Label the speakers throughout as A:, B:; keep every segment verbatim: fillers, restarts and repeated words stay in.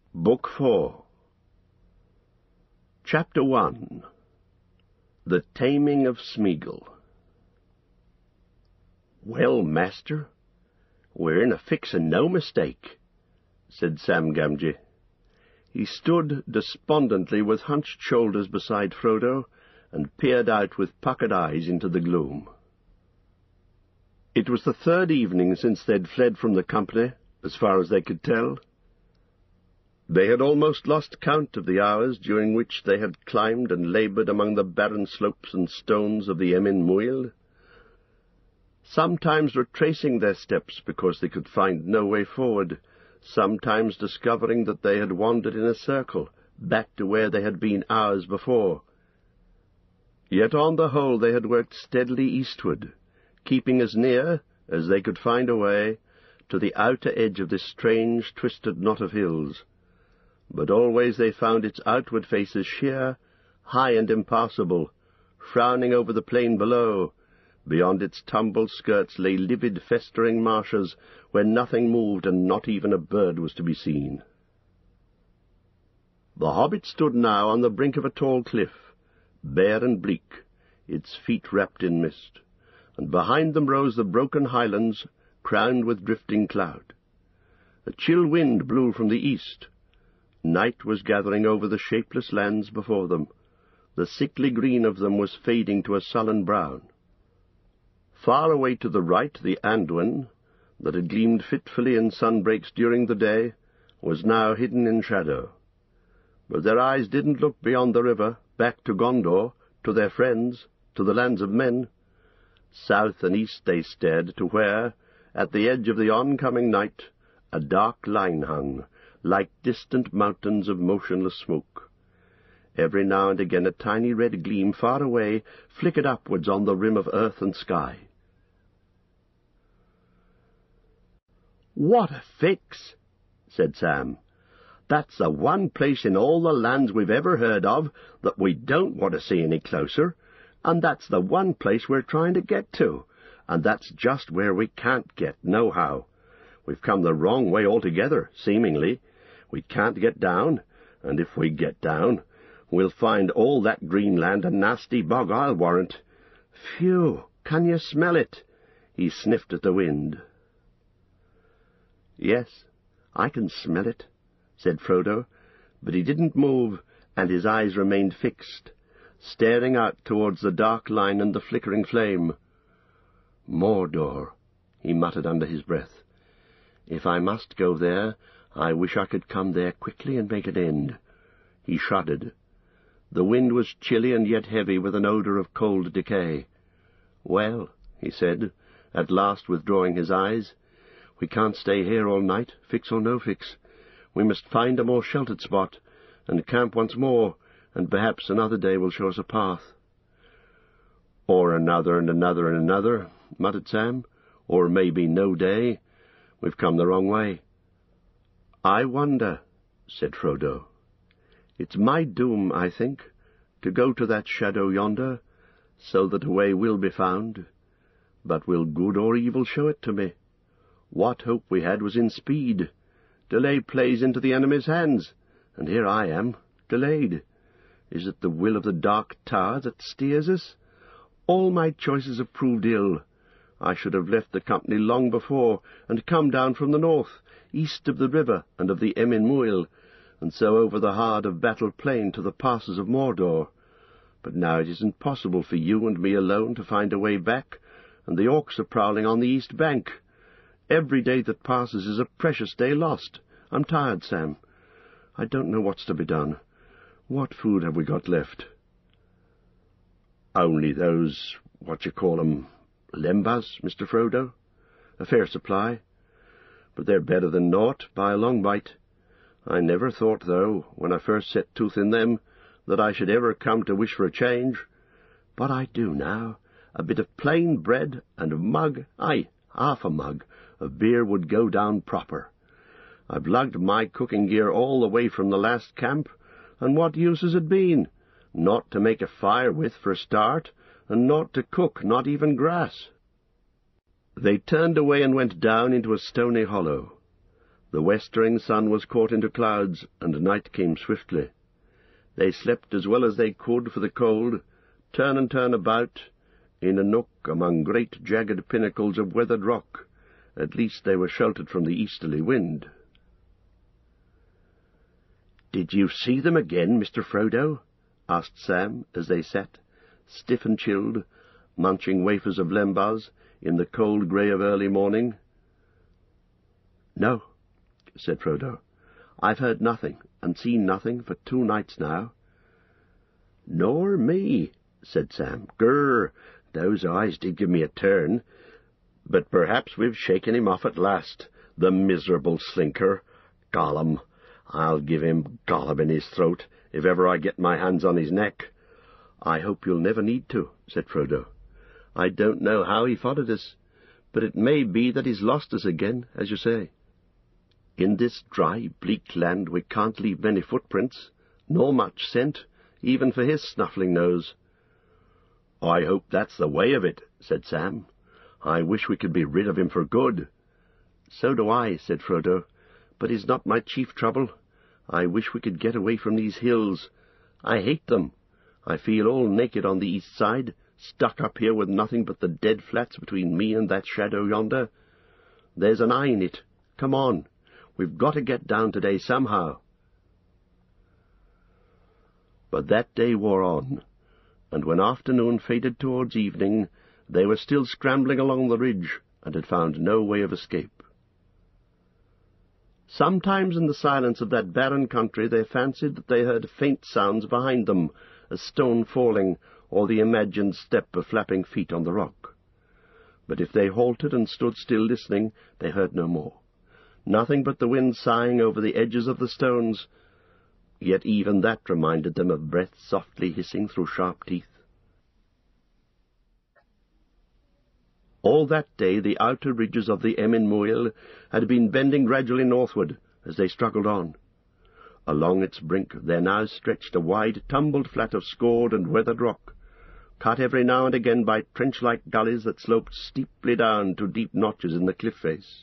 A: Book four. Chapter one. The Taming of Smeagol. "Well, master, we're in a fix and no mistake," said Sam Gamgee. He stood despondently with hunched shoulders beside Frodo, and peered out with puckered eyes into the gloom. It was the third evening since they'd fled from the company, as far as they could tell. They had almost lost count of the hours during which they had climbed and laboured among the barren slopes and stones of the Emyn Muil, sometimes retracing their steps because they could find no way forward, sometimes discovering that they had wandered in a circle, back to where they had been hours before. Yet on the whole they had worked steadily eastward, keeping as near as they could find a way to the outer edge of this strange, twisted knot of hills. But always they found its outward faces sheer, high and impassable, frowning over the plain below. Beyond its tumbled skirts lay livid, festering marshes, where nothing moved and not even a bird was to be seen. The hobbit stood now on the brink of a tall cliff, bare and bleak, its feet wrapped in mist, and behind them rose the broken highlands, crowned with drifting cloud. A chill wind blew from the east. Night was gathering over the shapeless lands before them. The sickly green of them was fading to a sullen brown. Far away to the right, the Anduin, that had gleamed fitfully in sunbreaks during the day, was now hidden in shadow. But their eyes didn't look beyond the river, back to Gondor, to their friends, to the lands of men. South and east they stared to where, at the edge of the oncoming night, a dark line hung, like distant mountains of motionless smoke. Every now and again a tiny red gleam far away flickered upwards on the rim of earth and sky. "What a fix!" said Sam. "That's the one place in all the lands we've ever heard of that we don't want to see any closer, and that's the one place we're trying to get to, and that's just where we can't get nohow. We've come the wrong way altogether, seemingly. We can't get down, and if we get down, we'll find all that green land a nasty bog, I'll warrant. Phew, can you smell it?" He sniffed at the wind. "Yes, I can smell it," said Frodo, but he didn't move, and his eyes remained fixed, staring out towards the dark line and the flickering flame. "Mordor," he muttered under his breath. "If I must go there, I wish I could come there quickly and make an end." He shuddered. The wind was chilly and yet heavy with an odour of cold decay. "Well," he said, at last withdrawing his eyes, "we can't stay here all night, fix or no fix. We must find a more sheltered spot, and camp once more, and perhaps another day will show us a path." "Or another and another and another," muttered Sam. "Or maybe no day. We've come the wrong way." "I wonder," said Frodo. "It's my doom, I think, to go to that shadow yonder, so that a way will be found. But will good or evil show it to me? What hope we had was in speed. Delay plays into the enemy's hands, and here I am, delayed. Is it the will of the Dark Tower that steers us? All my choices have proved ill. I should have left the company long before, and come down from the north, east of the river and of the Emyn Muil, and so over the hard of battle plain to the passes of Mordor. But now it isn't possible for you and me alone to find a way back, and the orcs are prowling on the east bank. Every day that passes is a precious day lost. I'm tired, Sam. I don't know what's to be done. What food have we got left?" "Only those, what you call 'em, lembas, Mister Frodo. A fair supply. But they're better than naught, by a long bite. I never thought, though, when I first set tooth in them, that I should ever come to wish for a change. But I do now. A bit of plain bread and a mug, aye, half a mug, of beer would go down proper. I've lugged my cooking gear all the way from the last camp, and what use has it been? Not to make a fire with for a start, and not to cook, not even grass." They turned away and went down into a stony hollow. The westering sun was caught into clouds, and night came swiftly. They slept as well as they could for the cold, turn and turn about, in a nook among great jagged pinnacles of weathered rock. At least they were sheltered from the easterly wind. "Did you see them again, Mister Frodo?" asked Sam, as they sat, stiff and chilled, munching wafers of lembas in the cold grey of early morning. "No," said Frodo. "I've heard nothing, and seen nothing, for two nights now." "Nor me," said Sam. "Grr, those eyes did give me a turn. But perhaps we've shaken him off at last, the miserable slinker. Gollum, I'll give him Gollum in his throat, if ever I get my hands on his neck." "I hope you'll never need to," said Frodo. "I don't know how he followed us, but it may be that he's lost us again, as you say. In this dry, bleak land we can't leave many footprints, nor much scent, even for his snuffling nose." "I hope that's the way of it," said Sam. "I wish we could be rid of him for good." "So do I," said Frodo, "but he's not my chief trouble. I wish we could get away from these hills. I hate them. I feel all naked on the east side, stuck up here with nothing but the dead flats between me and that shadow yonder. There's an eye in it. Come on. We've got to get down today somehow." But that day wore on, and when afternoon faded towards evening, they were still scrambling along the ridge, and had found no way of escape. Sometimes in the silence of that barren country they fancied that they heard faint sounds behind them, a stone falling, or the imagined step of flapping feet on the rock. But if they halted and stood still listening, they heard no more. Nothing but the wind sighing over the edges of the stones, yet even that reminded them of breath softly hissing through sharp teeth. All that day the outer ridges of the Emyn Muil had been bending gradually northward as they struggled on. Along its brink there now stretched a wide tumbled flat of scored and weathered rock, cut every now and again by trench-like gullies that sloped steeply down to deep notches in the cliff face.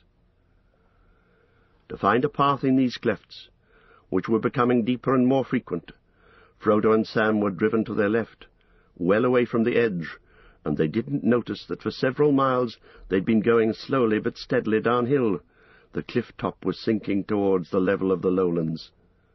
A: To find a path in these clefts, which were becoming deeper and more frequent, Frodo and Sam were driven to their left, well away from the edge, and they didn't notice that for several miles they'd been going slowly but steadily downhill. The cliff-top was sinking towards the level of the lowlands.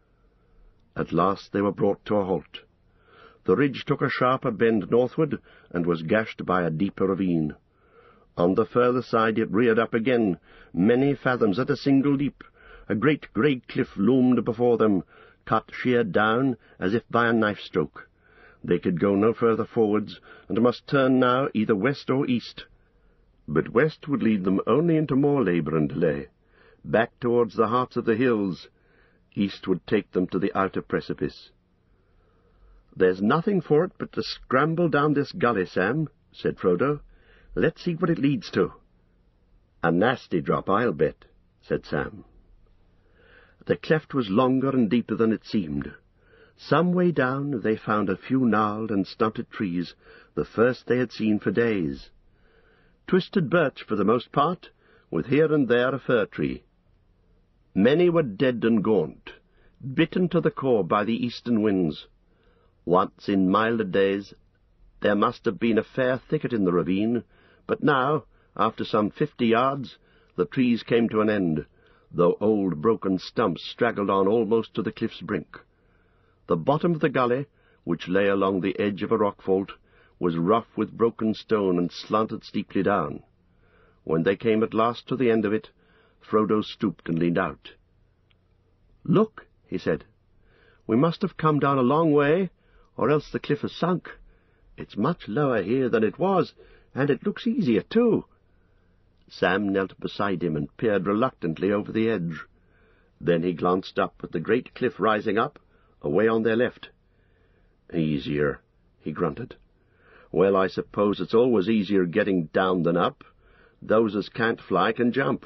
A: At last they were brought to a halt. The ridge took a sharper bend northward, and was gashed by a deeper ravine. On the further side it reared up again, many fathoms at a single leap. A great grey cliff loomed before them, cut sheer down as if by a knife-stroke. They could go no further forwards, and must turn now either west or east. But west would lead them only into more labour and delay, back towards the hearts of the hills. East would take them to the outer precipice. "There's nothing for it but to scramble down this gully, Sam," said Frodo. "Let's see what it leads to." "A nasty drop, I'll bet," said Sam. The cleft was longer and deeper than it seemed. Some way down they found a few gnarled and stunted trees, the first they had seen for days. Twisted birch for the most part, with here and there a fir tree. Many were dead and gaunt, bitten to the core by the eastern winds. Once in milder days there must have been a fair thicket in the ravine, but now, after some fifty yards, the trees came to an end, though old broken stumps straggled on almost to the cliff's brink. The bottom of the gully, which lay along the edge of a rock fault, was rough with broken stone and slanted steeply down. When they came at last to the end of it, Frodo stooped and leaned out. "Look," he said, "we must have come down a long way, or else the cliff has sunk. It's much lower here than it was, and it looks easier, too." Sam knelt beside him and peered reluctantly over the edge. Then he glanced up at the great cliff rising up, away on their left. "Easier," he grunted. "Well, I suppose it's always easier getting down than up. Those as can't fly can jump."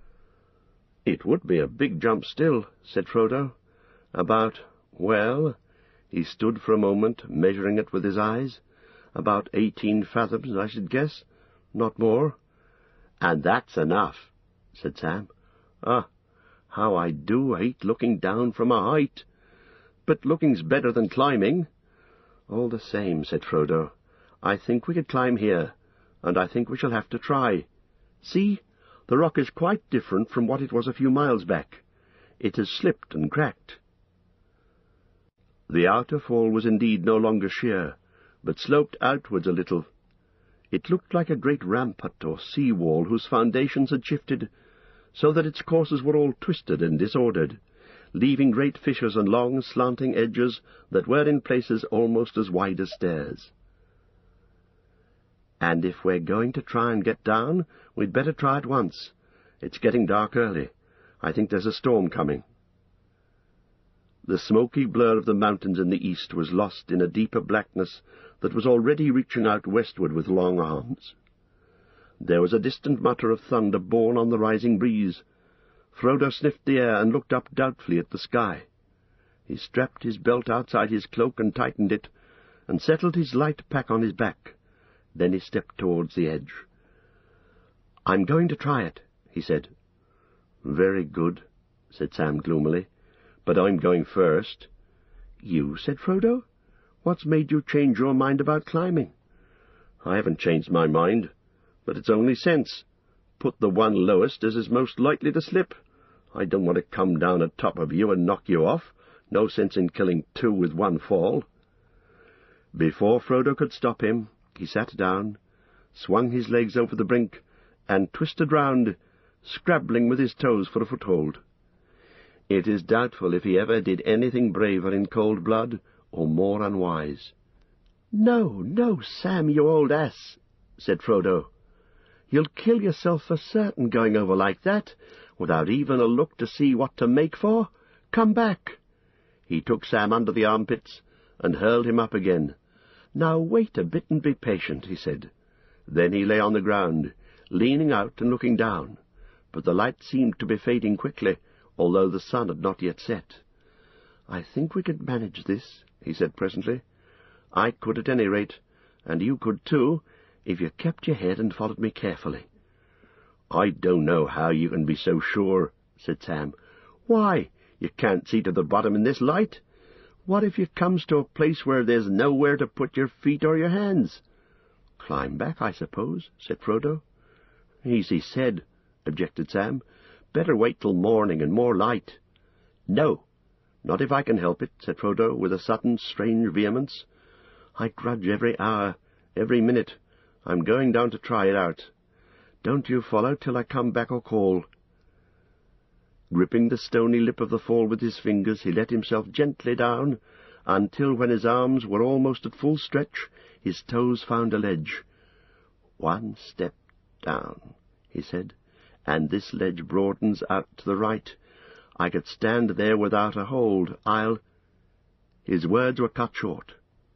A: "It would be a big jump still," said Frodo. "About, well," he stood for a moment, measuring it with his eyes, "about eighteen fathoms, I should guess, not more." "And that's enough," said Sam. "Ah, How I do hate looking down from a height! But looking's better than climbing." "All the same," said Frodo, "I think we could climb here, and I think we shall have to try. See, the rock is quite different from what it was a few miles back. It has slipped and cracked." The outer fall was indeed no longer sheer, but sloped outwards a little. It looked like a great rampart or sea-wall whose foundations had shifted, so that its courses were all twisted and disordered, leaving great fissures and long slanting edges that were in places almost as wide as stairs. "And if we're going to try and get down, we'd better try at once. It's getting dark early. I think there's a storm coming." The smoky blur of the mountains in the east was lost in a deeper blackness that was already reaching out westward with long arms. There was a distant mutter of thunder borne on the rising breeze. Frodo sniffed the air and looked up doubtfully at the sky. He strapped his belt outside his cloak and tightened it, and settled his light pack on his back. Then he stepped towards the edge. "I'm going to try it," he said. "Very good," said Sam gloomily. "But I'm going first." "You?" said Frodo. "What's made you change your mind about climbing?" "I haven't changed my mind, but it's only sense. Put the one lowest as is most likely to slip. I don't want to come down at top of you and knock you off. No sense in killing two with one fall." Before Frodo could stop him, he sat down, swung his legs over the brink, and twisted round, scrabbling with his toes for a foothold. It is doubtful if he ever did anything braver in cold blood or more unwise. "No, no, Sam, you old ass," said Frodo. "You'll kill yourself for certain going over like that, without even a look to see what to make for. Come back." He took Sam under the armpits and hurled him up again. "Now wait a bit and be patient," he said. Then he lay on the ground, leaning out and looking down, but the light seemed to be fading quickly, although the sun had not yet set. "I think we could manage this," he said presently. "I could at any rate, and you could too, if you kept your head and followed me carefully." "I don't know how you can be so sure," said Sam. "Why, you can't see to the bottom in this light. What if you comes to a place where there's nowhere to put your feet or your hands?" "Climb back, I suppose," said Frodo. "Easy said," objected Sam. "Better wait till morning and more light." "No, not if I can help it," said Frodo, with a sudden strange vehemence. "I grudge every hour, every minute. I'm going down to try it out. Don't you follow till I come back or call." Gripping the stony lip of the fall with his fingers, he let himself gently down, until, when his arms were almost at full stretch, his toes found a ledge. "One step down," he said, "and this ledge broadens out to the right. I could stand there without a hold. I'll—" His words were cut short.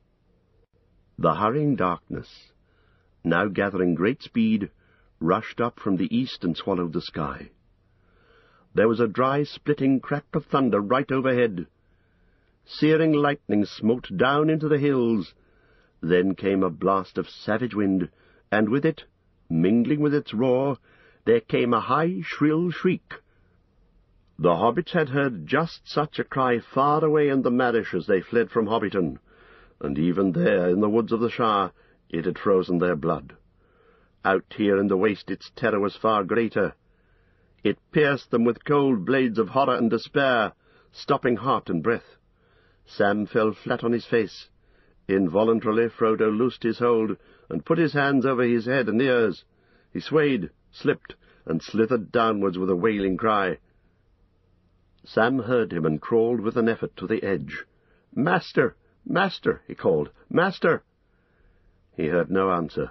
A: The hurrying darkness, now gathering great speed, rushed up from the east and swallowed the sky. There was a dry, splitting crack of thunder right overhead. Searing lightning smote down into the hills. Then came a blast of savage wind, and with it, mingling with its roar, there came a high, shrill shriek. The hobbits had heard just such a cry far away in the Marish as they fled from Hobbiton, and even there, in the woods of the Shire, it had frozen their blood. Out here in the waste its terror was far greater. It pierced them with cold blades of horror and despair, stopping heart and breath. Sam fell flat on his face. Involuntarily Frodo loosed his hold and put his hands over his head and ears. He swayed, slipped, and slithered downwards with a wailing cry. Sam heard him and crawled with an effort to the edge. "Master! Master!" he called. "Master!" He heard no answer.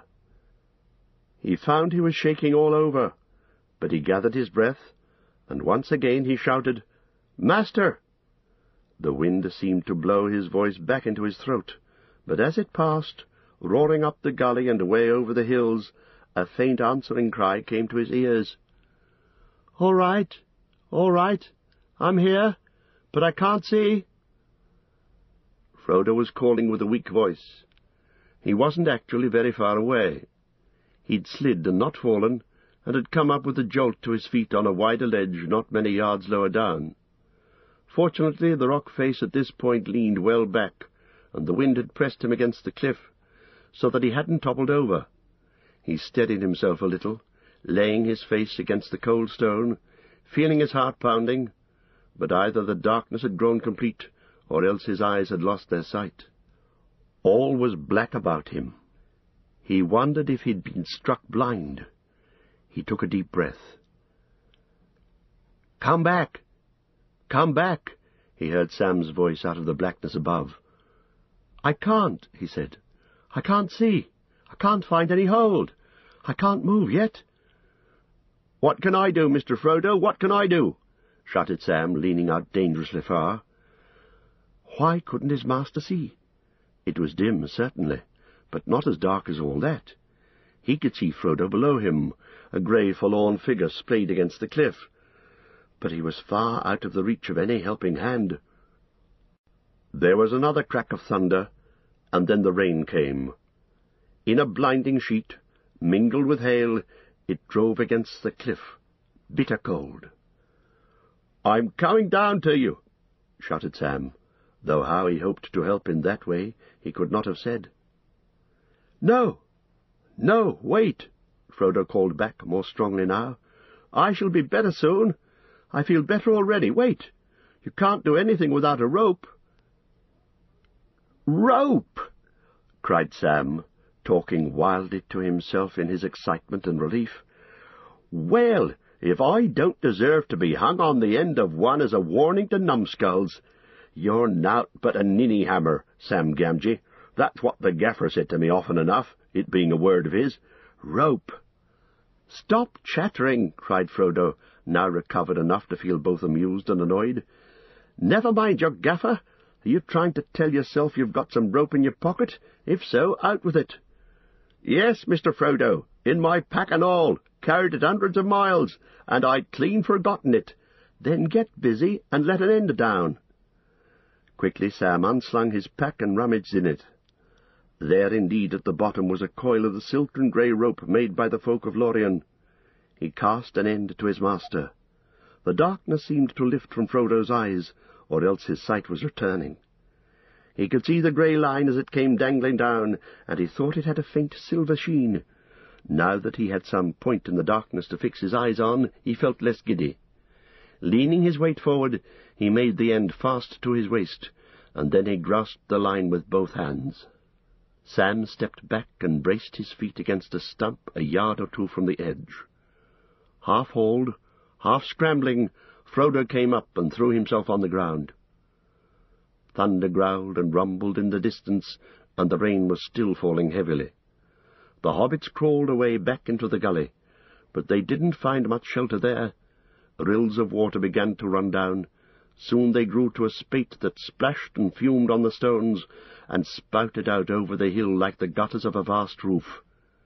A: He found he was shaking all over, but he gathered his breath, and once again he shouted, "Master!" The wind seemed to blow his voice back into his throat, but as it passed, roaring up the gully and away over the hills, a faint answering cry came to his ears. "All right, all right, I'm here, but I can't see." Frodo was calling with a weak voice. He wasn't actually very far away. He'd slid and not fallen, and had come up with a jolt to his feet on a wider ledge not many yards lower down. Fortunately, the rock face at this point leaned well back, and the wind had pressed him against the cliff, so that he hadn't toppled over. He steadied himself a little, laying his face against the cold stone, feeling his heart pounding, but either the darkness had grown complete, or else his eyes had lost their sight. All was black about him. He wondered if he'd been struck blind. He took a deep breath. "Come back! Come back!" he heard Sam's voice out of the blackness above. "I can't," he said. "I can't see. I can't find any hold. I can't move yet." "What can I do, Mister Frodo? What can I do?" shouted Sam, leaning out dangerously far. Why couldn't his master see? It was dim, certainly, but not as dark as all that. He could see Frodo below him, a grey, forlorn figure splayed against the cliff, but he was far out of the reach of any helping hand. There was another crack of thunder, and then the rain came. In a blinding sheet, mingled with hail, it drove against the cliff, bitter cold. "I'm coming down to you," shouted Sam, though how he hoped to help in that way he could not have said. "No, no, wait," Frodo called back more strongly now. "I shall be better soon. I feel better already. Wait. You can't do anything without a rope." "Rope!" cried Sam, talking wildly to himself in his excitement and relief. "Well, if I don't deserve to be hung on the end of one as a warning to numbskulls, you're nowt but a ninny hammer, Sam Gamgee. That's what the gaffer said to me often enough, it being a word of his. Rope." "Stop chattering," cried Frodo, now recovered enough to feel both amused and annoyed. "Never mind your gaffer. Are you trying to tell yourself you've got some rope in your pocket? If so, out with it." "Yes, Mister Frodo, in my pack and all, carried it hundreds of miles, and I'd clean forgotten it." "Then get busy and let an end down." Quickly Sam unslung his pack and rummaged in it. There indeed at the bottom was a coil of the silken grey rope made by the folk of Lorien. He cast an end to his master. The darkness seemed to lift from Frodo's eyes, or else his sight was returning. He could see the grey line as it came dangling down, and he thought it had a faint silver sheen. Now that he had some point in the darkness to fix his eyes on, he felt less giddy. Leaning his weight forward, he made the end fast to his waist, and then he grasped the line with both hands. Sam stepped back and braced his feet against a stump a yard or two from the edge. Half-hauled, half-scrambling, Frodo came up and threw himself on the ground. Thunder growled and rumbled in the distance, and the rain was still falling heavily. The hobbits crawled away back into the gully, but they didn't find much shelter there. Rills of water began to run down. Soon they grew to a spate that splashed and fumed on the stones, and spouted out over the hill like the gutters of a vast roof.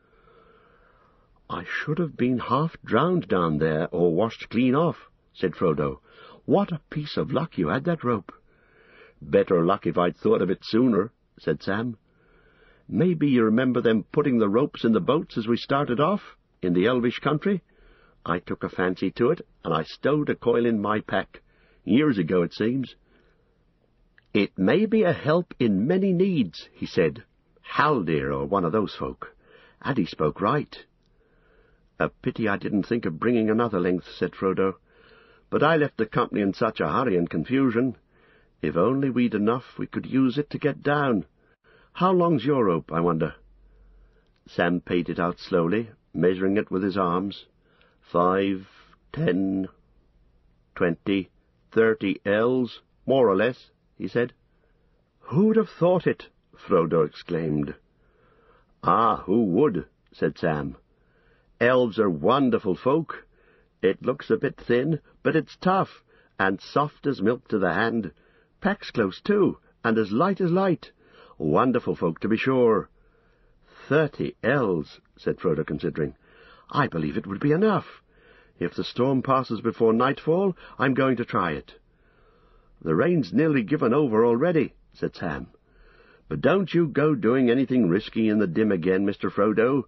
A: "I should have been half drowned down there, or washed clean off," said Frodo. "What a piece of luck you had that rope." "Better luck if I'd thought of it sooner," said Sam. "Maybe you remember them putting the ropes in the boats as we started off, in the Elvish country? I took a fancy to it, and I stowed a coil in my pack. Years ago, it seems." "It may be a help in many needs," he said. Haldir, or one of those folk. And he spoke right. "A pity I didn't think of bringing another length," said Frodo. "But I left the company in such a hurry and confusion. If only we'd enough, we could use it to get down. How long's your rope, I wonder?" Sam paid it out slowly, measuring it with his arms. Five, ten, twenty, thirty ells, more or less," he said. "Who'd have thought it?" Frodo exclaimed. "Ah, who would?" said Sam. "Elves are wonderful folk. It looks a bit thin, but it's tough, and soft as milk to the hand. Packs close, too, and as light as light. Wonderful folk, to be sure." "Thirty ells," said Frodo, considering. "I believe it would be enough. If the storm passes before nightfall, I'm going to try it." "The rain's nearly given over already," said Sam. "But don't you go doing anything risky in the dim again, Mister Frodo.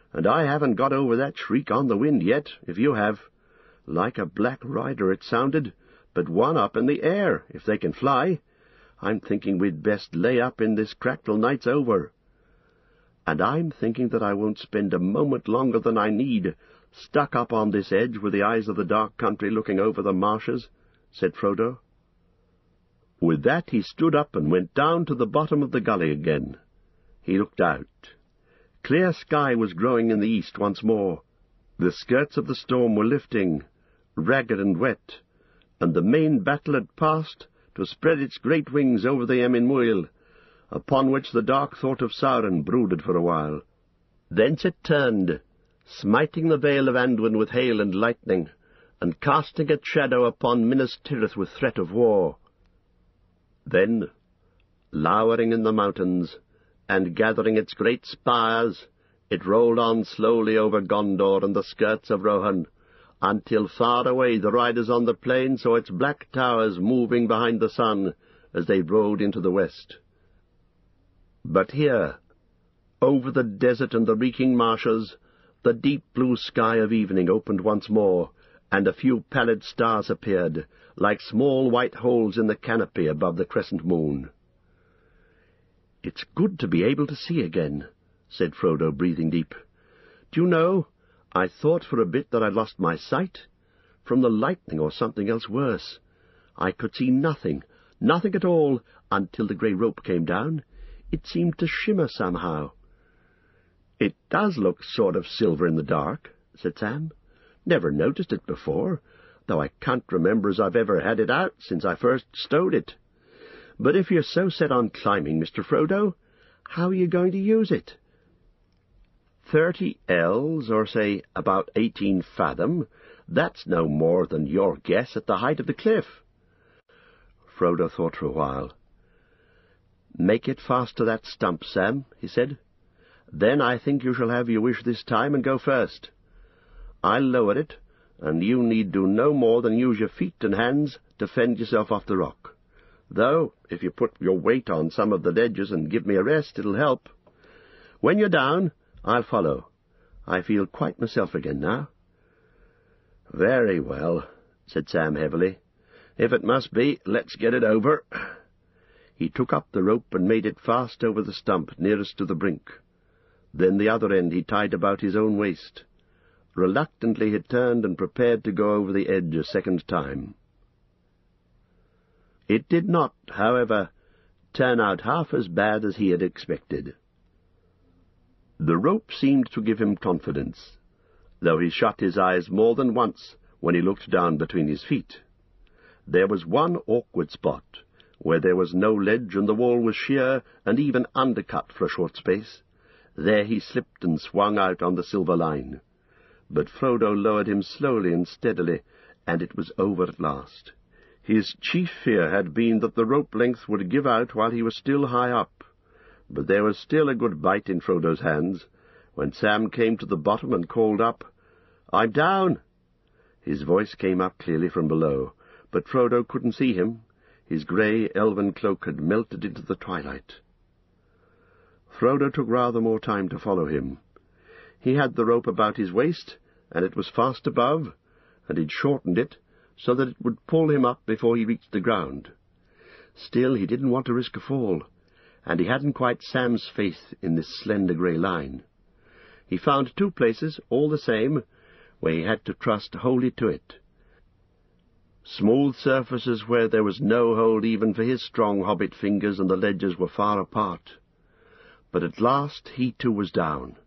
A: and I haven't got over that shriek on the wind yet, if you have. Like a black rider it sounded, but one up in the air, if they can fly. I'm thinking we'd best lay up in this crack till night's over. And I'm thinking that I won't spend a moment longer than I need, stuck up on this edge with the eyes of the dark country looking over the marshes, said Frodo. With that he stood up and went down to the bottom of the gully again. He looked out. Clear sky was growing in the east once more. The skirts of the storm were lifting, ragged and wet, and the main battle had passed to spread its great wings over the Emyn Muil, upon which the dark thought of Sauron brooded for a while. Thence it turned, smiting the vale of Anduin with hail and lightning, and casting its shadow upon Minas Tirith with threat of war. Then, lowering in the mountains, and gathering its great spires, it rolled on slowly over Gondor and the skirts of Rohan, until far away the riders on the plain saw its black towers moving behind the sun as they rode into the west. But here, over the desert and the reeking marshes, the deep blue sky of evening opened once more, and a few pallid stars appeared, like small white holes in the canopy above the crescent moon. "It's good to be able to see again," said Frodo, breathing deep. "Do you know, I thought for a bit that I'd lost my sight, from the lightning or something else worse. I could see nothing, nothing at all, until the grey rope came down. It seemed to shimmer somehow." "It does look sort of silver in the dark," said Sam. "Never noticed it before, though I can't remember as I've ever had it out since I first stowed it. But if you're so set on climbing, Mister Frodo, how are you going to use it?" Thirty ells, or say about eighteen fathom, that's no more than your guess at the height of the cliff." Frodo thought for a while. "Make it fast to that stump, Sam," he said. "Then I think you shall have your wish this time and go first. I'll lower it, and you need do no more than use your feet and hands to fend yourself off the rock. Though, if you put your weight on some of the ledges and give me a rest, it'll help. When you're down, I'll follow. I feel quite myself again now." "Very well," said Sam heavily. "If it must be, let's get it over." He took up the rope and made it fast over the stump nearest to the brink. Then the other end he tied about his own waist. Reluctantly he turned and prepared to go over the edge a second time. It did not, however, turn out half as bad as he had expected. The rope seemed to give him confidence, though he shut his eyes more than once when he looked down between his feet. There was one awkward spot, where there was no ledge and the wall was sheer and even undercut for a short space. There he slipped and swung out on the silver line. But Frodo lowered him slowly and steadily, and it was over at last. His chief fear had been that the rope length would give out while he was still high up, but there was still a good bite in Frodo's hands when Sam came to the bottom and called up, "I'm down!" His voice came up clearly from below, but Frodo couldn't see him. His grey elven cloak had melted into the twilight. Frodo took rather more time to follow him. He had the rope about his waist, and it was fast above, and he'd shortened it so that it would pull him up before he reached the ground. Still, he didn't want to risk a fall, and he hadn't quite Sam's faith in this slender grey line. He found two places, all the same, where he had to trust wholly to it. Smooth surfaces where there was no hold even for his strong hobbit fingers, and the ledges were far apart. But at last he too was down.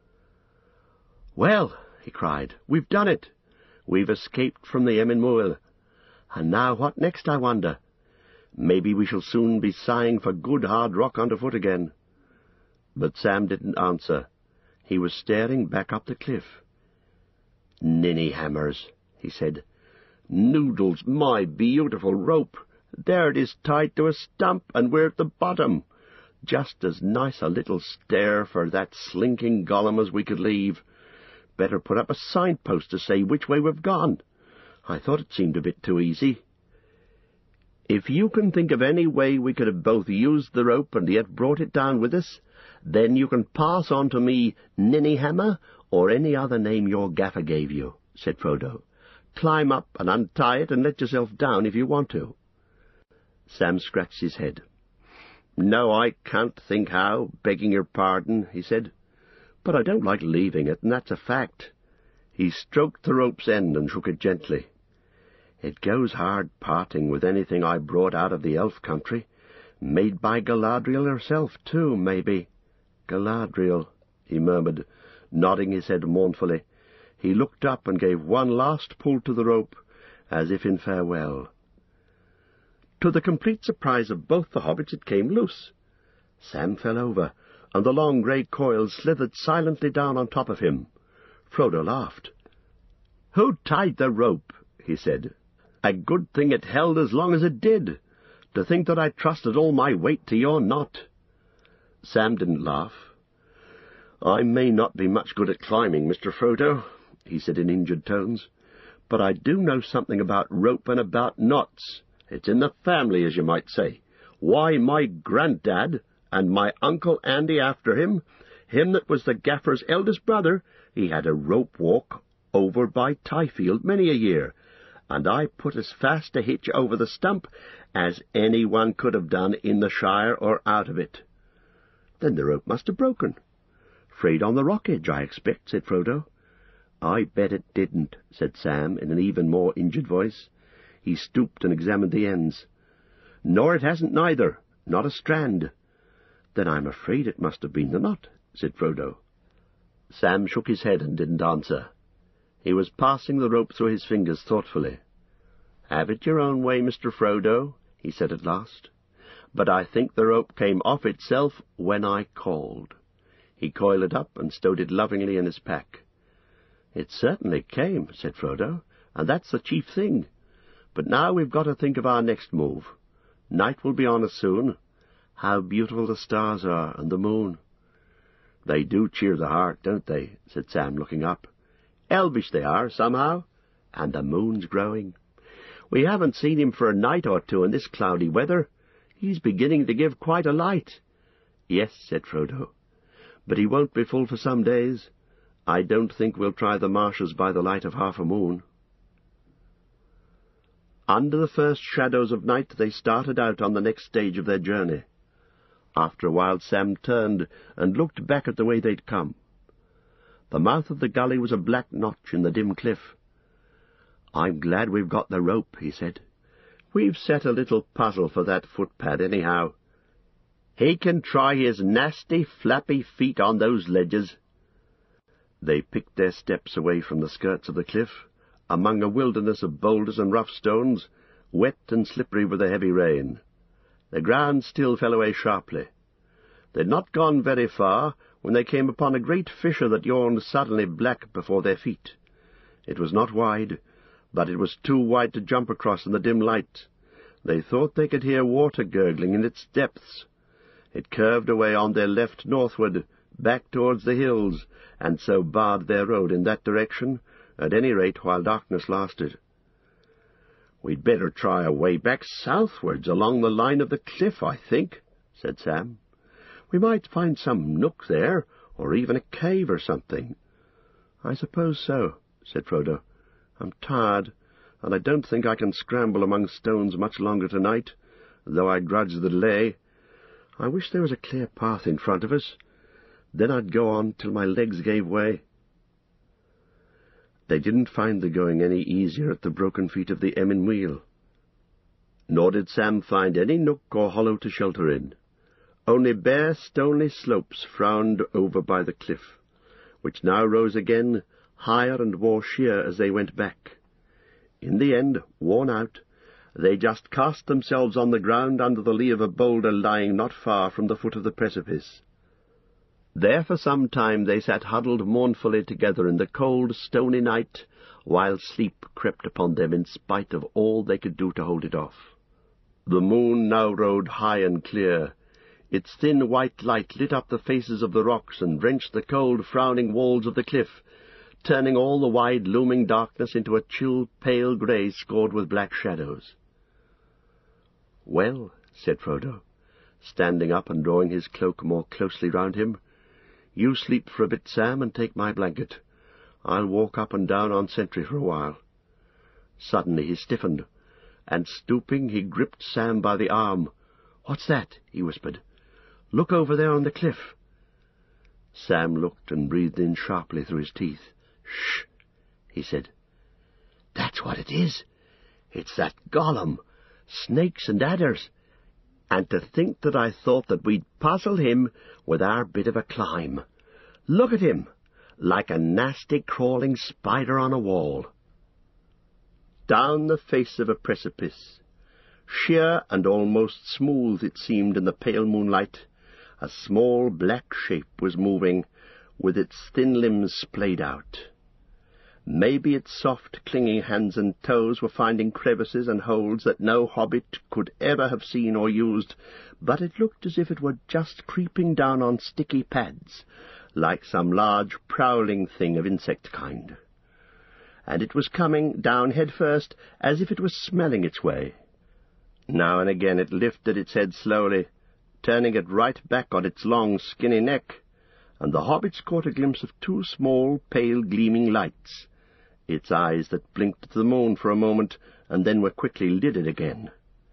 A: "Well," he cried, "we've done it. We've escaped from the Emyn Muil. And now what next, I wonder? Maybe we shall soon be sighing for good hard rock underfoot again." But Sam didn't answer. He was staring back up the cliff. "Ninny hammers," he said. "Noodles, my beautiful rope! There it is tied to a stump, and we're at the bottom. Just as nice a little stair for that slinking Gollum as we could leave. Better put up a signpost to say which way we've gone. I thought it seemed a bit too easy. If you can think of any way we could have both used the rope and yet brought it down with us, "Then you can pass on to me Ninnyhammer, or any other name your gaffer gave you," said Frodo. "Climb up and untie it and let yourself down if you want to." Sam scratched his head. "No, I can't think how, begging your pardon," he said. "But I don't like leaving it, and that's a fact." He stroked the rope's end and shook it gently. "It goes hard parting with anything I brought out of the elf country. Made by Galadriel herself, too, maybe." "Galadriel," he murmured, nodding his head mournfully. He looked up and gave one last pull to the rope, as if in farewell. To the complete surprise of both the hobbits, it came loose. Sam fell over, and the long grey coils slithered silently down on top of him. Frodo laughed. "Who tied the rope?" he said. "A good thing it held as long as it did. To think that I trusted all my weight to your knot." Sam didn't laugh. "I may not be much good at climbing, Mister Frodo," he said in injured tones, "but I do know something about rope and about knots. It's in the family, as you might say. Why, my granddad, and my Uncle Andy after him, him that was the gaffer's eldest brother, he had a rope walk over by Tyfield many a year, and I put as fast a hitch over the stump as any one could have done in the Shire or out of it." "Then the rope must have broken." "Frayed on the rock edge, I expect," said Frodo. "I bet it didn't," said Sam in an even more injured voice. He stooped and examined the ends. "Nor it hasn't neither, not a strand." "Then I'm afraid it must have been the knot," said Frodo. Sam shook his head and didn't answer. He was passing the rope through his fingers thoughtfully. "Have it your own way, Mister Frodo," he said at last. "But I think the rope came off itself when I called." He coiled it up and stowed it lovingly in his pack. "It certainly came," said Frodo, "and that's the chief thing. But now we've got to think of our next move. Night will be on us soon. How beautiful the stars are, and the moon." "They do cheer the heart, don't they?" said Sam, looking up. "Elvish they are, somehow. And the moon's growing. We haven't seen him for a night or two in this cloudy weather. He's beginning to give quite a light." "Yes," said Frodo, "but he won't be full for some days. I don't think we'll try the marshes by the light of half a moon." Under the first shadows of night they started out on the next stage of their journey. After a while Sam turned and looked back at the way they'd come. The mouth of the gully was a black notch in the dim cliff. "I'm glad we've got the rope," he said. "We've set a little puzzle for that footpad, anyhow. He can try his nasty, flappy feet on those ledges." They picked their steps away from the skirts of the cliff, among a wilderness of boulders and rough stones, wet and slippery with the heavy rain. The ground still fell away sharply. They had not gone very far when they came upon a great fissure that yawned suddenly black before their feet. It was not wide, but it was too wide to jump across in the dim light. They thought they could hear water gurgling in its depths. It curved away on their left northward, back towards the hills, and so barred their road in that direction, at any rate while darkness lasted. "We'd better try a way back southwards along the line of the cliff, I think," said Sam. "We might find some nook there, or even a cave or something." "I suppose so," said Frodo. "I'm tired, and I don't think I can scramble among stones much longer tonight, though I grudge the delay. I wish there was a clear path in front of us. Then I'd go on till my legs gave way." They didn't find the going any easier at the broken feet of the Emyn Muil. Nor did Sam find any nook or hollow to shelter in. Only bare stony slopes frowned over by the cliff, which now rose again, higher and more sheer as they went back. In the end, worn out, they just cast themselves on the ground under the lee of a boulder lying not far from the foot of the precipice. There for some time they sat huddled mournfully together in the cold, stony night, while sleep crept upon them in spite of all they could do to hold it off. The moon now rode high and clear. Its thin white light lit up the faces of the rocks and drenched the cold, frowning walls of the cliff, turning all the wide, looming darkness into a chill, pale grey scored with black shadows. "Well," said Frodo, standing up and drawing his cloak more closely round him. "You sleep for a bit, Sam, and take my blanket. I'll walk up and down on sentry for a while." Suddenly he stiffened, and stooping he gripped Sam by the arm. "What's that?" he whispered. "Look over there on the cliff." Sam looked and breathed in sharply through his teeth. "Shh," he said. "That's what it is. It's that Gollum. Snakes and adders. And to think that I thought that we'd puzzle him with our bit of a climb. Look at him, like a nasty crawling spider on a wall." Down the face of a precipice, sheer and almost smooth it seemed in the pale moonlight, a small black shape was moving, with its thin limbs splayed out. Maybe its soft, clinging hands and toes were finding crevices and holes that no hobbit could ever have seen or used, but it looked as if it were just creeping down on sticky pads, like some large, prowling thing of insect kind. And it was coming down head first, as if it was smelling its way. Now and again it lifted its head slowly, turning it right back on its long, skinny neck, and the hobbits caught a glimpse of two small, pale, gleaming lights, its eyes that blinked at the moon for a moment, and then were quickly lidded again.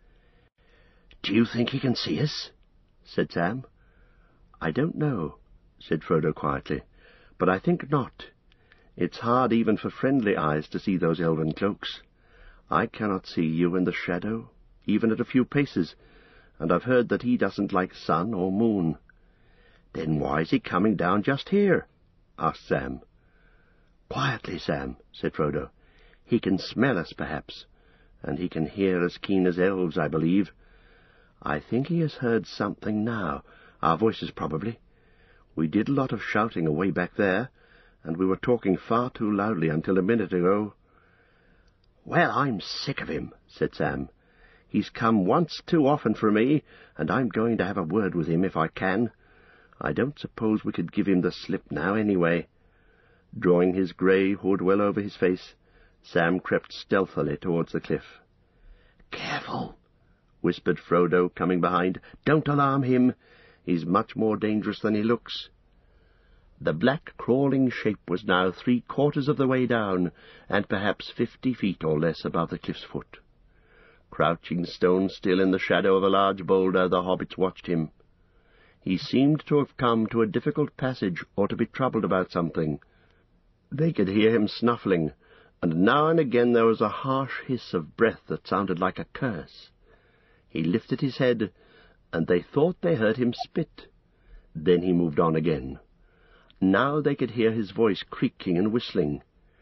A: "Do you think he can see us?" said Sam. "I don't know," said Frodo quietly, "but I think not. It's hard even for friendly eyes to see those elven cloaks. I cannot see you in the shadow, even at a few paces, and I've heard that he doesn't like sun or moon." "Then why is he coming down just here?" asked Sam. "Quietly, Sam," said Frodo. "He can smell us, perhaps, and he can hear as keen as elves, I believe. I think he has heard something now, our voices probably. We did a lot of shouting away back there, and we were talking far too loudly until a minute ago." "Well, I'm sick of him," said Sam. "He's come once too often for me, and I'm going to have a word with him if I can. I don't suppose we could give him the slip now, anyway." Drawing his grey hood well over his face, Sam crept stealthily towards the cliff. "Careful," whispered Frodo, coming behind. "Don't alarm him. He's much more dangerous than he looks." The black crawling shape was now three-quarters of the way down, and perhaps fifty feet or less above the cliff's foot. Crouching stone-still in the shadow of a large boulder, the hobbits watched him. He seemed to have come to a difficult passage, or to be troubled about something. They could hear him snuffling, and now and again there was a harsh hiss of breath that sounded like a curse. He lifted his head, and they thought they heard him spit. Then he moved on again. Now they could hear his voice creaking and whistling.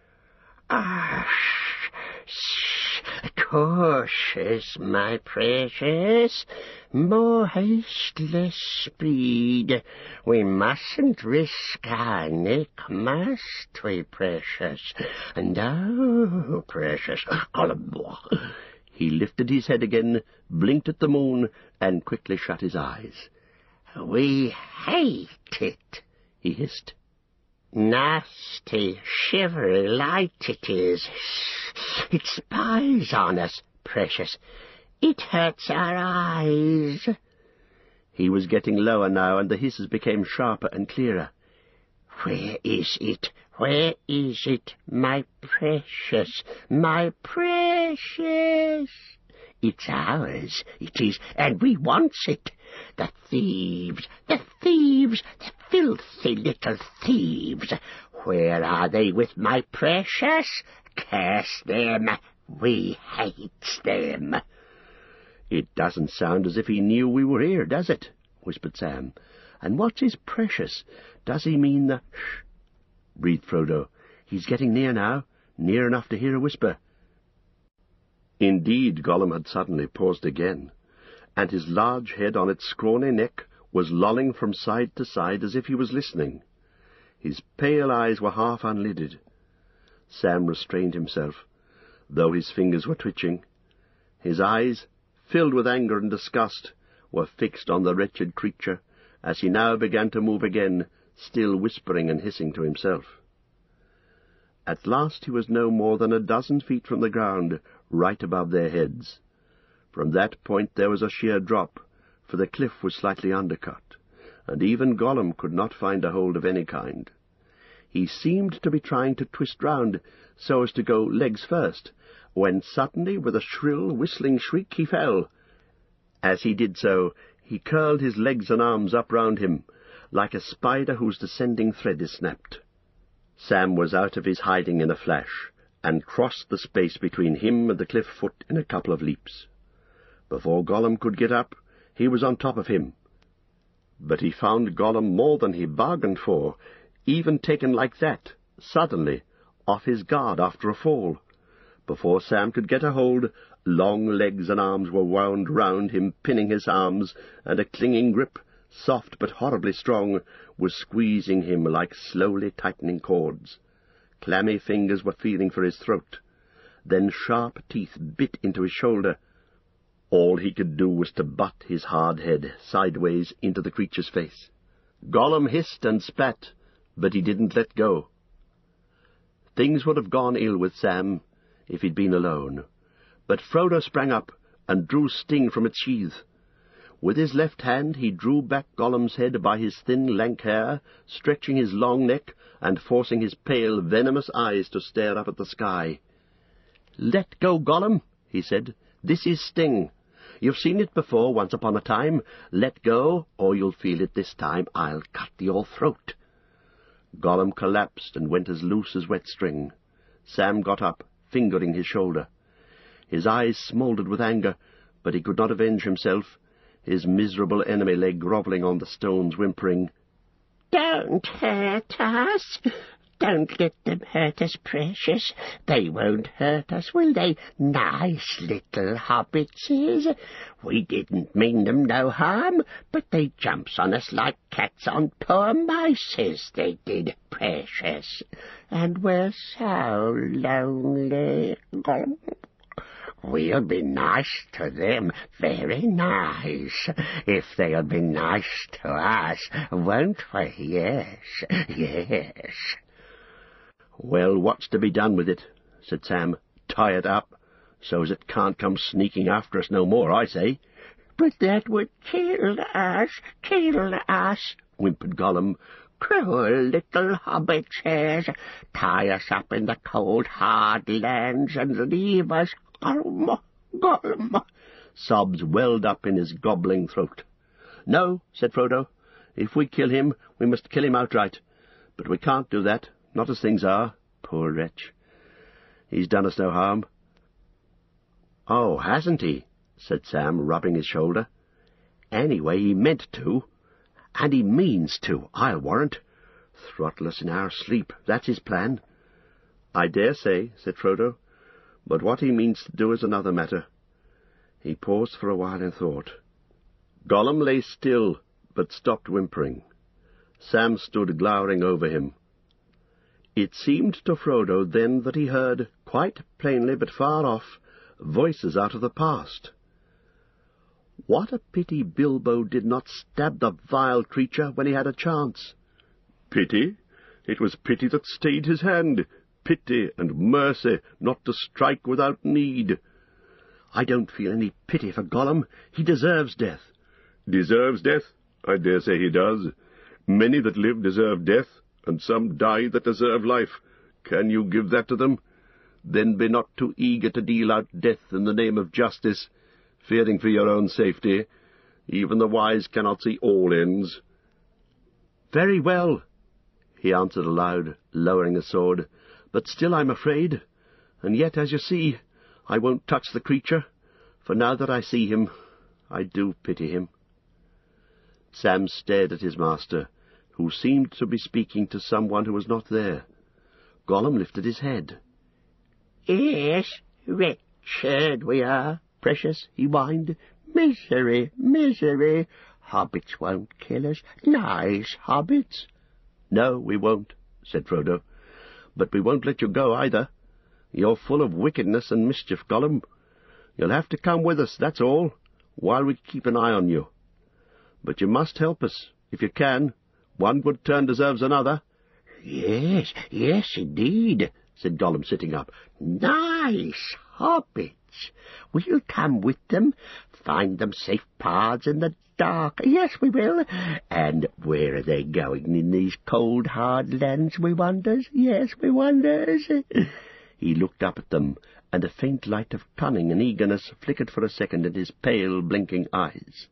A: "Ah, shh, shh, cautious, my precious. More haste, less speed. We mustn't risk our neck, must we, precious? And oh, precious." He lifted his head again, blinked at the moon, and quickly shut his eyes. "We hate it," he hissed. "Nasty, shivery light it is. It spies on us, precious. It hurts our eyes." He was getting lower now, and the hisses became sharper and clearer. "Where is it? Where is it, my precious, my precious? It's ours, it is, and we wants it. The thieves, the thieves, the filthy little thieves. Where are they with my precious? Curse them, we hates them." "It doesn't sound as if he knew we were here, does it?" whispered Sam. "And what's his precious? Does he mean the—" "Shh!" breathed Frodo. "He's getting near now, near enough to hear a whisper." Indeed, Gollum had suddenly paused again, and his large head on its scrawny neck was lolling from side to side as if he was listening. His pale eyes were half unlidded. Sam restrained himself, though his fingers were twitching. His eyes, filled with anger and disgust, were fixed on the wretched creature, as he now began to move again, still whispering and hissing to himself. At last he was no more than a dozen feet from the ground, right above their heads. From that point there was a sheer drop, for the cliff was slightly undercut, and even Gollum could not find a hold of any kind. He seemed to be trying to twist round so as to go legs first, when suddenly, with a shrill, whistling shriek, he fell. As he did so, he curled his legs and arms up round him, like a spider whose descending thread is snapped. Sam was out of his hiding in a flash, and crossed the space between him and the cliff foot in a couple of leaps. Before Gollum could get up, he was on top of him. But he found Gollum more than he bargained for, even taken like that, suddenly, off his guard after a fall. Before Sam could get a hold, long legs and arms were wound round him, pinning his arms, and a clinging grip, soft but horribly strong, was squeezing him like slowly tightening cords. Clammy fingers were feeling for his throat. Then sharp teeth bit into his shoulder. All he could do was to butt his hard head sideways into the creature's face. Gollum hissed and spat, but he didn't let go. Things would have gone ill with Sam if he'd been alone, but Frodo sprang up and drew Sting from its sheath. With his left hand he drew back Gollum's head by his thin, lank hair, stretching his long neck and forcing his pale, venomous eyes to stare up at the sky. "Let go, Gollum," he said. "This is Sting. You've seen it before, once upon a time. Let go, or you'll feel it this time. I'll cut your throat." Gollum collapsed and went as loose as wet string. Sam got up, fingering his shoulder. His eyes smouldered with anger, but he could not avenge himself. His miserable enemy lay grovelling on the stones, whimpering,
B: "Don't hurt us! Don't let them hurt us, precious. They won't hurt us, will they? Nice little hobbitses. We didn't mean them no harm, but they jumps on us like cats on poor mices, they did, precious. And we're so lonely. We'll be nice to them, very nice, if they'll be nice to us, won't we? Yes, yes."
A: "Well, what's to be done with it?" said Sam. "Tie it up, so as it can't come sneaking after us no more, I say."
B: "But that would kill us, kill us," whimpered Gollum. "Cruel little hobbitses, tie us up in the cold, hard lands and leave us. Gollum, Gollum."
A: Sobs welled up in his gobbling throat. "No," said Frodo. "If we kill him, we must kill him outright. But we can't do that, not as things are. Poor wretch. He's done us no harm." "Oh, hasn't he?" said Sam, rubbing his shoulder. "Anyway, he meant to, and he means to, I'll warrant. Throttle us in our sleep, that's his plan." "I dare say," said Frodo. "But what he means to do is another matter." He paused for a while in thought. Gollum lay still, but stopped whimpering. Sam stood glowering over him. It seemed to Frodo then that he heard, quite plainly but far off, voices out of the past. What a pity Bilbo did not stab the vile creature when he had a chance. Pity? It was pity that stayed his hand. Pity and mercy not to strike without need. I don't feel any pity for Gollum. He deserves death. Deserves death? I dare say he does. Many that live deserve death, and some die that deserve life. Can you give that to them? Then be not too eager to deal out death in the name of justice, fearing for your own safety. Even the wise cannot see all ends." "Very well," he answered aloud, lowering his sword. "But still I'm afraid. And yet, as you see, I won't touch the creature, for now that I see him, I do pity him." Sam stared at his master, who seemed to be speaking to someone who was not there. Gollum lifted his head.
B: "Yes, wretched we are, precious," he whined. "Misery, misery. Hobbits won't kill us. Nice hobbits."
A: "No, we won't," said Frodo. "But we won't let you go either. You're full of wickedness and mischief, Gollum. You'll have to come with us, that's all, while we keep an eye on you. But you must help us, if you can. One good turn deserves another."
B: "Yes, yes, indeed," said Gollum, sitting up. "Nice hobbits. hobbits. We'll come with them, find them safe paths in the dark. Yes, we will. And where are they going in these cold, hard lands, we wonders? Yes, we wonders. He looked up at them, and a faint light of cunning and eagerness flickered for a second in his pale, blinking eyes.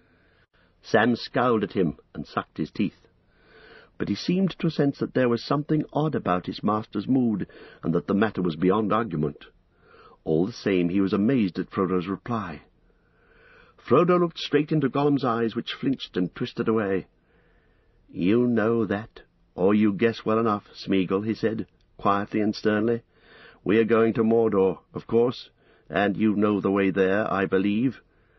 B: Sam scowled at him and sucked his teeth. But he seemed to sense that there was something odd about his master's mood, and that the matter was beyond argument. All the same, he was amazed at Frodo's reply. Frodo looked straight into Gollum's eyes, which flinched and twisted away. "You know that, or you guess well enough, Smeagol," he said, quietly and sternly. "We are going to Mordor, of course, and you know the way there, I believe."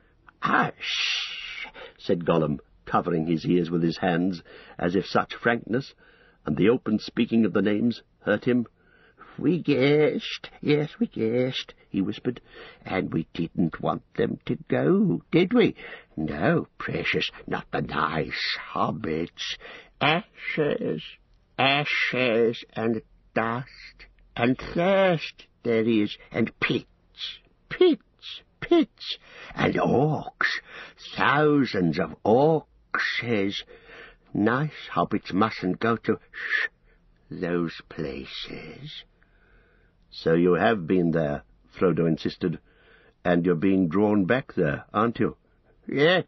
B: "Hush!" said Gollum, covering his ears with his hands, as if such frankness, and the open speaking of the names, hurt him. "We guessed, yes, we guessed," he whispered, "and we didn't want them to go, did we? No, precious, not the nice hobbits. Ashes, ashes, and dust, and thirst there is, and pits, pits, pits, and orcs, thousands of orcs. Says, nice hobbits mustn't go to shh, those places." "So you have been there," Frodo insisted, "and you're being drawn back there, aren't you?" "Yes,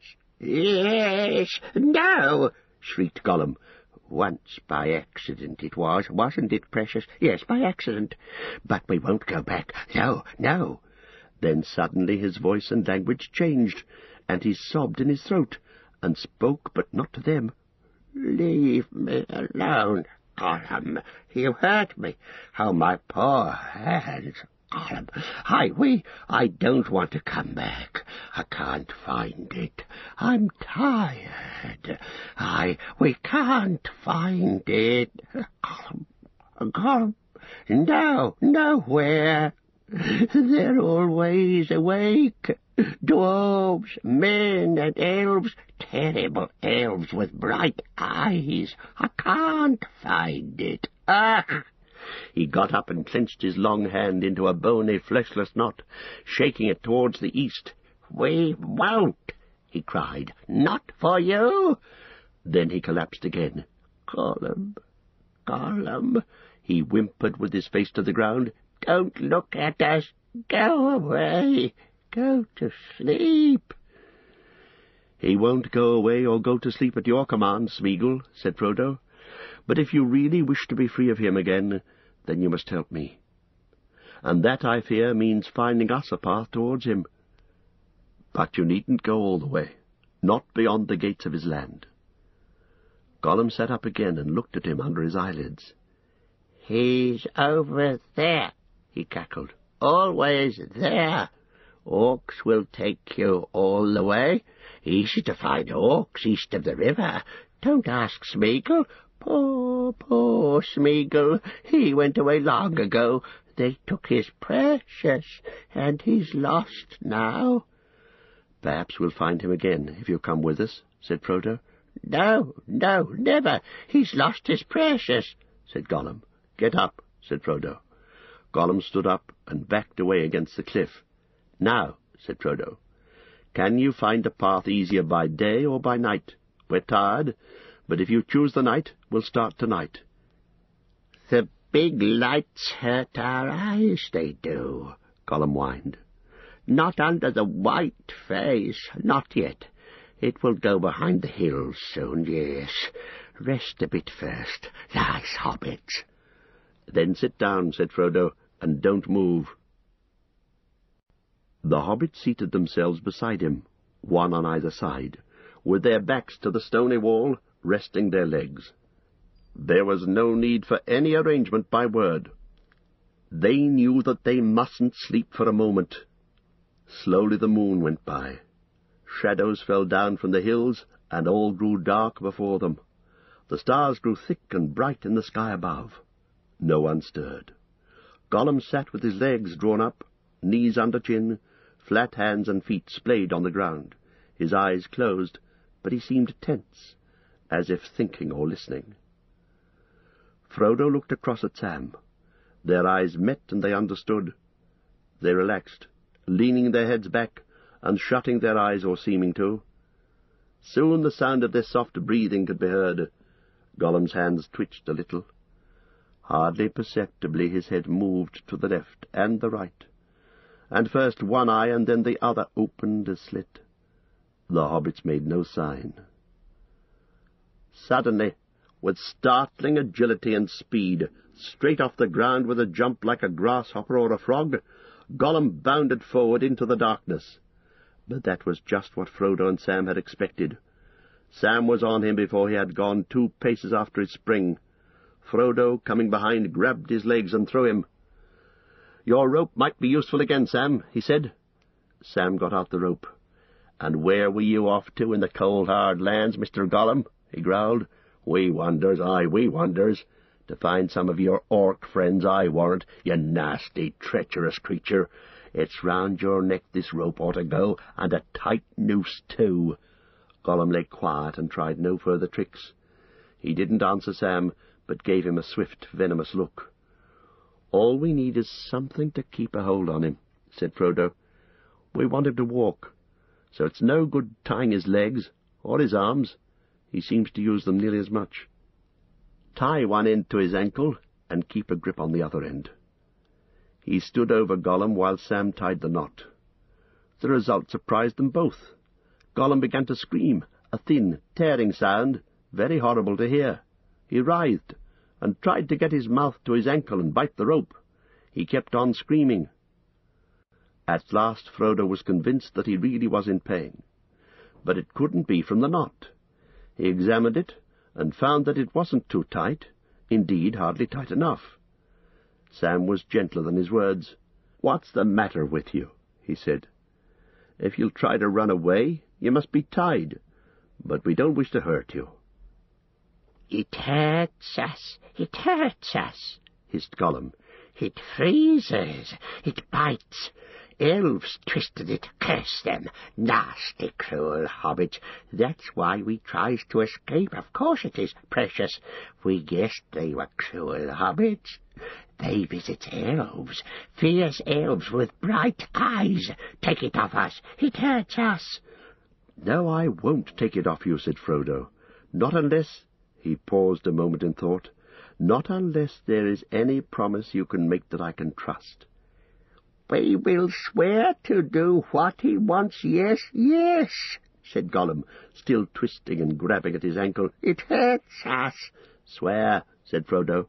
B: yes, no!" shrieked Gollum. "Once by accident it was, wasn't it, precious? Yes, by accident. But we won't go back. No, no." Then suddenly his voice and language changed, and he sobbed in his throat, and spoke, but not to them. "Leave me alone, Gollum. You hurt me. Oh, my poor hands, Gollum. I, we, I don't want to come back. I can't find it. I'm tired. I, we can't find it. Gollum, Gollum, no, nowhere. They're always awake. Dwarves, men, and elves, terrible elves with bright eyes. I can't find it. Ah!" He got up and clenched his long hand into a bony, fleshless knot, shaking it towards the east. "We won't," he cried. "Not for you." Then he collapsed again. "Gollum, Gollum," he whimpered with his face to the ground. "Don't look at us. Go away. Go to sleep." "He won't go away or go to sleep at your command, Smeagol," said Frodo. "But if you really wish to be free of him again, then you must help me. And that, I fear, means finding us a path towards him. But you needn't go all the way, not beyond the gates of his land." Gollum sat up again and looked at him under his eyelids. "He's over there," he cackled. "Always there. Orcs will take you all the way. Easy to find orcs east of the river. Don't ask Smeagol. Poor, poor Smeagol. He went away long ago. They took his precious, and he's lost now." "Perhaps we'll find him again, if you come with us," said Frodo. "No, no, never. He's lost his precious," said Gollum. "Get up," said Frodo. Gollum stood up and backed away against the cliff. "Now," said Frodo, "can you find a path easier by day or by night? We're tired, but if you choose the night, we'll start tonight." "The big lights hurt our eyes, they do," Gollum whined. "Not under the white face, not yet. It will go behind the hills soon, yes. Rest a bit first, nice hobbits." "Then sit down," said Frodo, "and don't move." The hobbits seated themselves beside him, one on either side, with their backs to the stony wall, resting their legs. There was no need for any arrangement by word. They knew that they mustn't sleep for a moment. Slowly the moon went by. Shadows fell down from the hills, and all grew dark before them. The stars grew thick and bright in the sky above. No one stirred. Gollum sat with his legs drawn up, knees under chin, flat hands and feet splayed on the ground, his eyes closed, but he seemed tense, as if thinking or listening. Frodo looked across at Sam. Their eyes met, and they understood. They relaxed,
A: leaning their heads back and shutting their eyes or seeming to. Soon the sound of their soft breathing could be heard. Gollum's hands twitched a little. Hardly perceptibly his head moved to the left and the right, and first one eye and then the other opened a slit. The hobbits made no sign. Suddenly, with startling agility and speed, straight off the ground with a jump like a grasshopper or a frog, Gollum bounded forward into the darkness. But that was just what Frodo and Sam had expected. Sam was on him before he had gone two paces after his spring. Frodo, coming behind, grabbed his legs and threw him. "Your rope might be useful again, Sam," he said. Sam got out the rope. "And where were you off to in the cold, hard lands, Mister Gollum?" he growled. "We wonders, aye, we wonders. To find some of your orc friends, I warrant, you nasty, treacherous creature. It's round your neck this rope ought to go, and a tight noose, too." Gollum lay quiet and tried no further tricks. He didn't answer Sam, but gave him a swift, venomous look. "All we need is something to keep a hold on him," said Frodo. "We want him to walk, so it's no good tying his legs or his arms. He seems to use them nearly as much. Tie one end to his ankle and keep a grip on the other end." He stood over Gollum while Sam tied the knot. The result surprised them both. Gollum began to scream, a thin, tearing sound, very horrible to hear. He writhed, and tried to get his mouth to his ankle and bite the rope. He kept on screaming. At last Frodo was convinced that he really was in pain, but it couldn't be from the knot. He examined it, and found that it wasn't too tight, indeed hardly tight enough. Sam was gentler than his words. "What's the matter with you?" he said. "If you'll try to run away, you must be tied, but we don't wish to hurt you."
B: "It hurts us, it hurts us," hissed Gollum. "It freezes, it bites. Elves twisted it, curse them, nasty, cruel hobbits. That's why we tries to escape. Of course it is, precious. We guessed they were cruel hobbits. They visit elves, fierce elves with bright eyes. Take it off us, it hurts us."
A: "No, I won't take it off you," said Frodo. "Not unless—" He paused a moment in thought. "Not unless there is any promise you can make that I can trust."
B: "We will swear to do what he wants, yes, yes," said Gollum, still twisting and grabbing at his ankle. "It hurts us."
A: "Swear," said Frodo.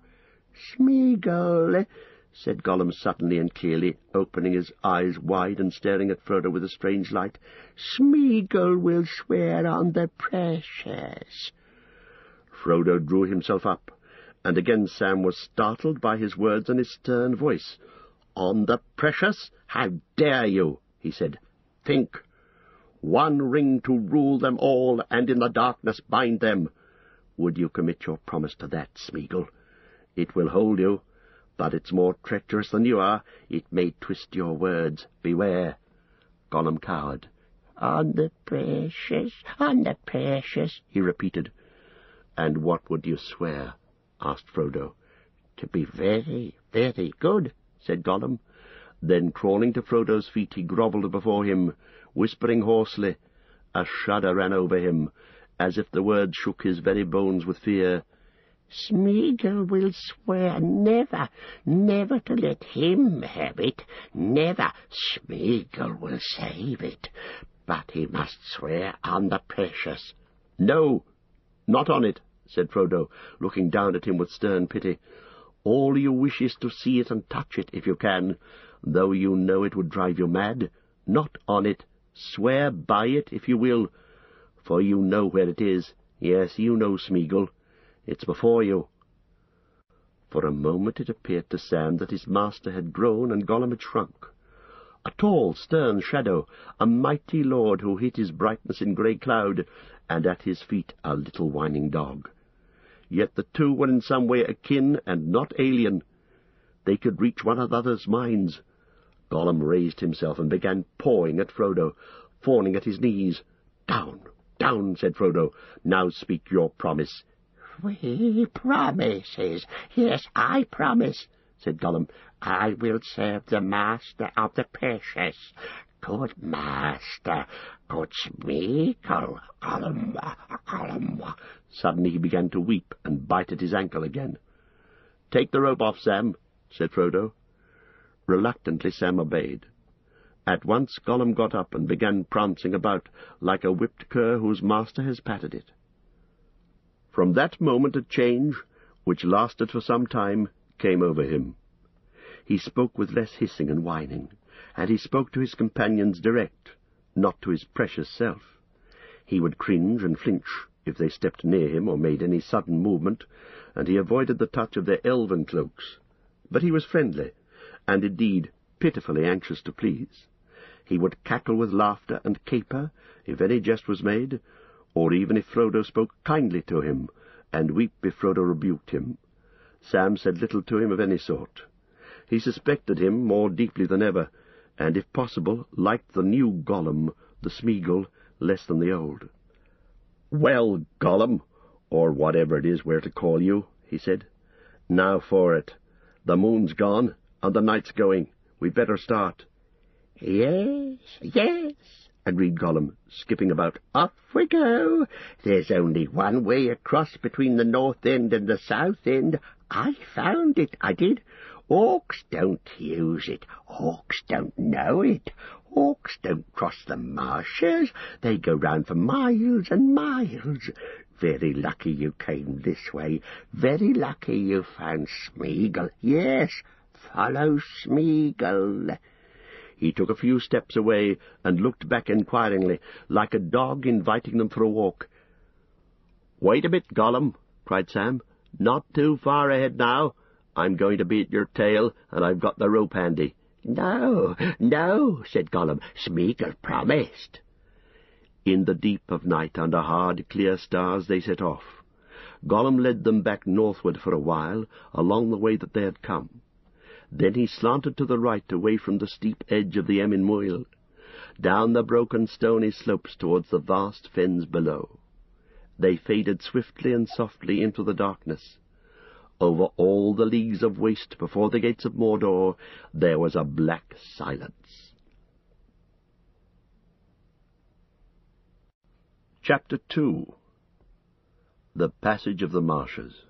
B: "Smeagol,"
A: said Gollum suddenly and clearly, opening his eyes wide and staring at Frodo with a strange light.
B: "Smeagol will swear on the precious."
A: Frodo drew himself up, and again Sam was startled by his words and his stern voice. "On the precious? How dare you?" he said. "Think. One ring to rule them all, and in the darkness bind them. Would you commit your promise to that, Smeagol? It will hold you, but it's more treacherous than you are. It may twist your words. Beware." Gollum cowered.
B: "On the precious, on the precious," he repeated.
A: "And what would you swear?" asked Frodo.
B: "To be very, very good," said Gollum.
A: Then, crawling to Frodo's feet, he grovelled before him, whispering hoarsely. A shudder ran over him, as if the words shook his very bones with fear.
B: "Smeagol will swear never, never to let him have it. Never. Smeagol will save it. But he must swear on the precious."
A: "No, not on it," said Frodo, looking down at him with stern pity. "All you wish is to see it and touch it, if you can, though you know it would drive you mad. Not on it. Swear by it, if you will, for you know where it is. Yes, you know, Smeagol. It's before you." For a moment it appeared to Sam that his master had grown and Gollum had shrunk. A tall, stern shadow, a mighty lord who hid his brightness in grey cloud, and at his feet a little whining dog. Yet the two were in some way akin and not alien. They could reach one another's minds. Gollum raised himself and began pawing at Frodo, fawning at his knees. "Down, down," said Frodo. "Now speak your promise."
B: "We promises. Yes, I promise," said Gollum. "I will serve the master of the precious. Good master, good Smeagol, Gollum, Gollum."
A: Suddenly he began to weep and bite at his ankle again. "Take the rope off, Sam," said Frodo. Reluctantly Sam obeyed. At once Gollum got up and began prancing about like a whipped cur whose master has patted it. From that moment a change, which lasted for some time, came over him. He spoke with less hissing and whining, and he spoke to his companions direct, not to his precious self. He would cringe and flinch if they stepped near him or made any sudden movement, and he avoided the touch of their elven cloaks. But he was friendly, and indeed pitifully anxious to please. He would cackle with laughter and caper if any jest was made, or even if Frodo spoke kindly to him, and weep if Frodo rebuked him. Sam said little to him of any sort. He suspected him more deeply than ever, and, if possible, liked the new Gollum, the Smeagol, less than the old. "Well, Gollum, or whatever it is we're to call you," he said. "Now for it. The moon's gone, and the night's going. We'd better start."
B: "Yes, yes," agreed Gollum, skipping about. "Off we go. There's only one way across between the north end and the south end. I found it, I did. Orcs don't use it. Orcs don't know it. Orcs don't cross the marshes. They go round for miles and miles. Very lucky you came this way. Very lucky you found Smeagol. Yes, follow Smeagol." He took a few steps away and looked back inquiringly, like a dog inviting them for a walk. "Wait a bit, Gollum," cried Sam. "Not too far ahead now. I'm going to be at your tail, and I've got the rope handy." "No, no," said Gollum. "Smeagol promised."
A: In the deep of night, under hard, clear stars, they set off. Gollum led them back northward for a while, along the way that they had come. Then he slanted to the right, away from the steep edge of the Emyn Muil, down the broken stony slopes towards the vast fens below. They faded swiftly and softly into the darkness. Over all the leagues of waste before the gates of Mordor there was a black silence. Chapter two. The Passage of the Marshes.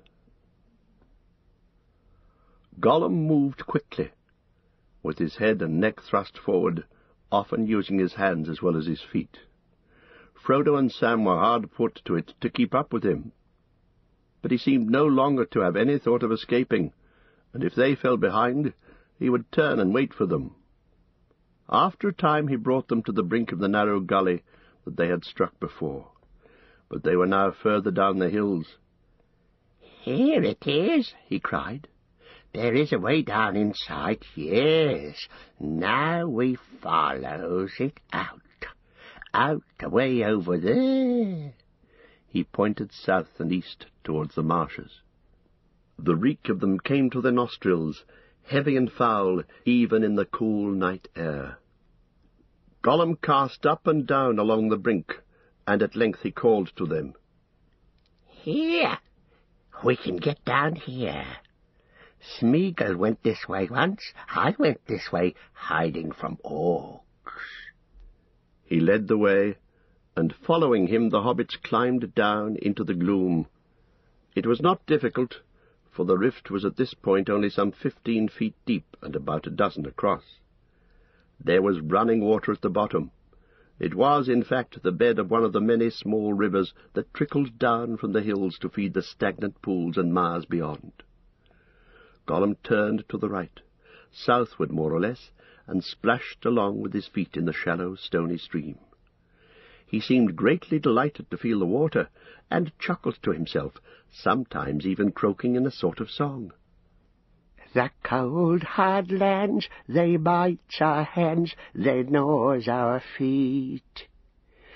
A: Gollum moved quickly, with his head and neck thrust forward, often using his hands as well as his feet. Frodo and Sam were hard put to it to keep up with him, but he seemed no longer to have any thought of escaping, and if they fell behind, he would turn and wait for them. After a time he brought them to the brink of the narrow gully that they had struck before, but they were now further down the hills.
B: "Here it is," he cried. "There is a way down inside, yes. Now we follows it out, out away over there."
A: He pointed south and east towards the marshes. The reek of them came to their nostrils, heavy and foul, even in the cool night air. Gollum cast up and down along the brink, and at length he called to them.
B: "Here! We can get down here. Smeagol went this way once. I went this way, hiding from orcs."
A: He led the way, and following him the hobbits climbed down into the gloom. It was not difficult, for the rift was at this point only some fifteen feet deep and about a dozen across. There was running water at the bottom. It was, in fact, the bed of one of the many small rivers that trickled down from the hills to feed the stagnant pools and mares beyond. Gollum turned to the right, southward more or less, and splashed along with his feet in the shallow, stony stream. He seemed greatly delighted to feel the water, and chuckled to himself, sometimes even croaking in a sort of song.
B: "The cold, hard lands, they bite our hands, they gnaws our feet.